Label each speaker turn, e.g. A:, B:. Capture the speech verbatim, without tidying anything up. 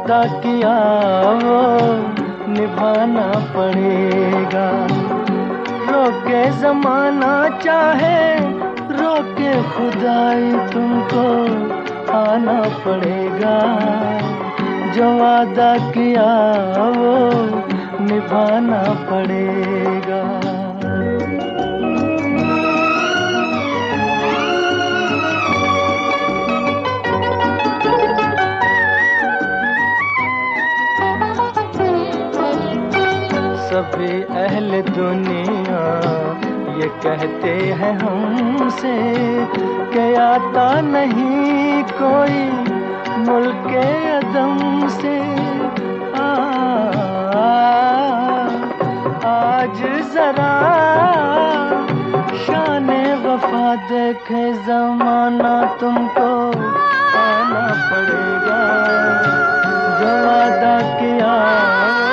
A: वादा किया वो निभाना पड़ेगा। रोके ज़माना चाहे रोके खुदाई, तुमको आना पड़ेगा। जो वादा किया वो निभाना पड़ेगा। सभी अहले दुनिया ये कहते हैं हमसे कि आता नहीं कोई मुल्के अदम से। आ, आज जरा शाने वफा देखे ज़माना, तुमको आना पड़ेगा। जो वादा किया